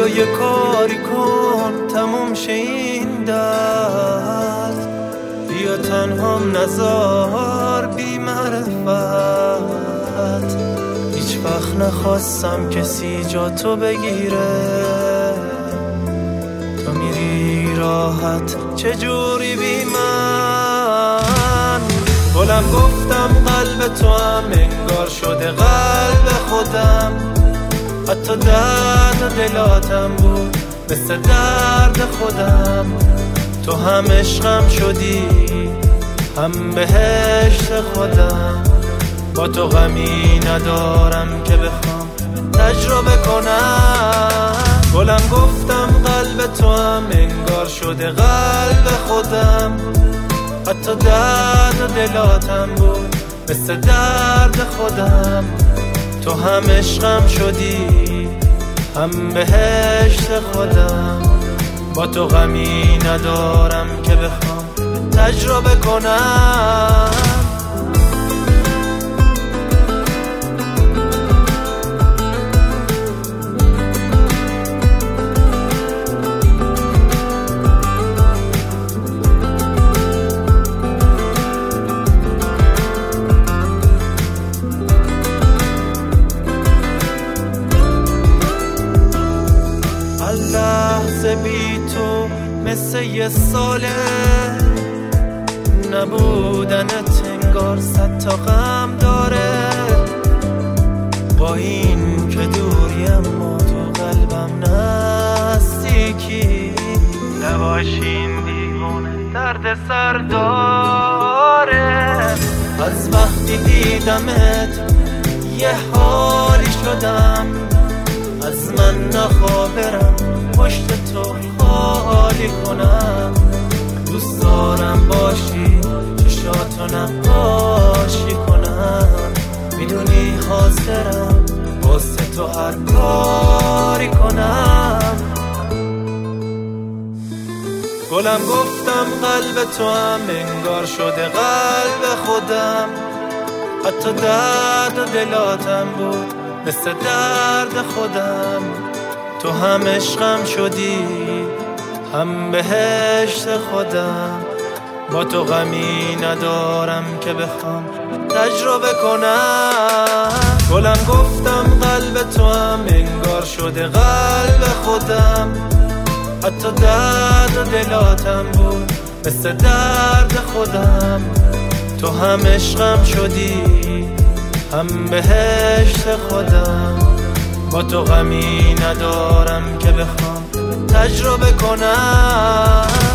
بیا یه کاری کن تموم شه این درد، بیا تنهام نزار بی معرفت. هیچ وقت نخواستم کسی جا تو بگیره، تو میری راحت چجوری بی من؟ گلم گفتم قلب تو هم انگار شده قلب خودم، حتی درد و دلاتم بود مثل درد خودم. تو هم عشقم شدی هم بهشت خودم، با تو غمی ندارم که بخوام تجربه کنم. گلم گفتم قلب تو هم انگار شده قلب خودم، حتی درد و دلاتم بود مثل درد خودم. تو هم عشقم شدی هم بهشت خودم، با تو غمی ندارم که بخوام تجربه کنم. لحظه بی تو مثل یه ساله، نبودنت انگار 100 تا غم داره. با این که دوری اما تو قلبم نزدیکی، نباشین دیوونه درد سر داره. از وقتی دیدمت یه حالی شدم، از من نخوابرم پشت تو خالی کنم. دوست دارم باشی چشاتو نقاشی کنم، میدونی حاضرم واسه تو هر کاری کنم. گلم گفتم قلب تو هم انگار شده قلب خودم، حتی درد و دلاتم بود مثل درد خودم. تو هم عشقم شدی هم بهشت خودم، با تو غمی ندارم که بخوام تجربه کنم. گلم گفتم قلب تو هم انگار شده قلب خودم، حتی درد و دلاتم بود مثل درد خودم. تو هم عشقم شدی هم بهشت خودم، با تو غمی ندارم که بخوام تجربه کنم.